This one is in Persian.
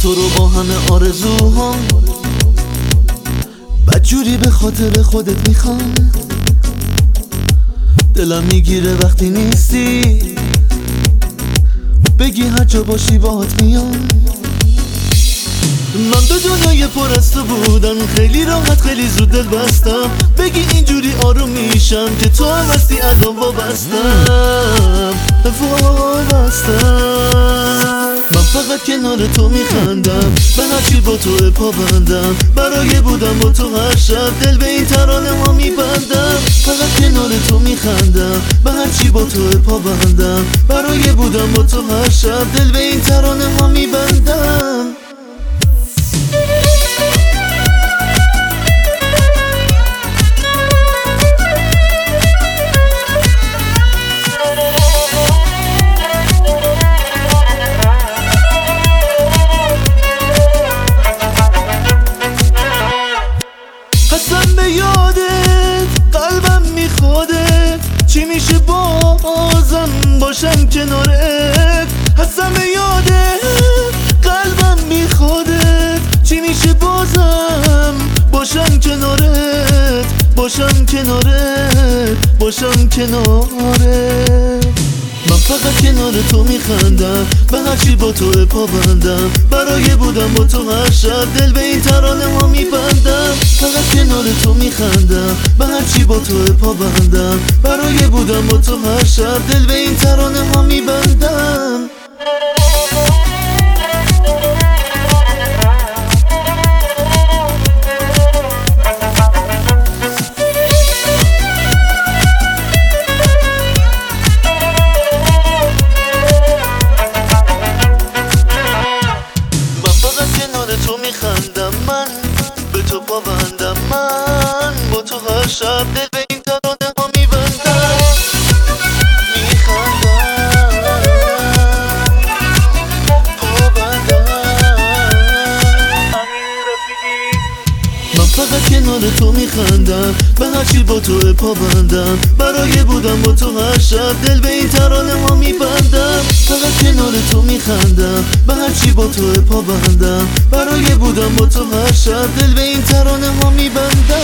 تو رو با همه آرزوهام، بدجوری به خاطر خودت میخوام. دلم میگیره وقتی نیستی، بگی هر جا باشی باهات میام. من به دنیای پر از تو بودم، خیلی راحت خیلی زود دل بستم. بگی اینجوری آروم میشم که تو هم هستی الان وابستم. من فقط کنار تو میخندم، به هرچی با تو پابندم. برای بودم با تو هر شب، دل به این ترانه ها میبندم. فقط کنار تو میخندم، به هرچی با تو پابندم. برای بودم با تو هر شب، دل به این ترانه ها میبندم. هستم به یادت، قلبم میخوادت. چی میشه بازم باشم کنارت؟ هستم به یادت، قلبم میخوادت. چی میشه بازم باشم کنارت؟ باشم کنارت، باشم کنارت. من فقط کنار تو میخندم، به هرچی با تو پابندم. برای بودم با تو هر شب، دل به این ترانه ها میبندم. فقط کنار تو میخندم، به هرچی با تو پابندم. برای بودم با تو هر شب، دل به این ترانه ها میبندم. تو میخندم، من به تو پابندم. من با تو هر شب، دل به این ترانه ها میبندم. میخندم، پابندم. من فقط کنار تو میخندم، به هرچی با تو پابندم. برای بودم با تو هر شب، دل به این ترانه ها میبندم. فقط کنار تو میخندم، به هرچی با تو پابندم. برای بودم با تو هر شب، دل به این ترانه ها میبندم.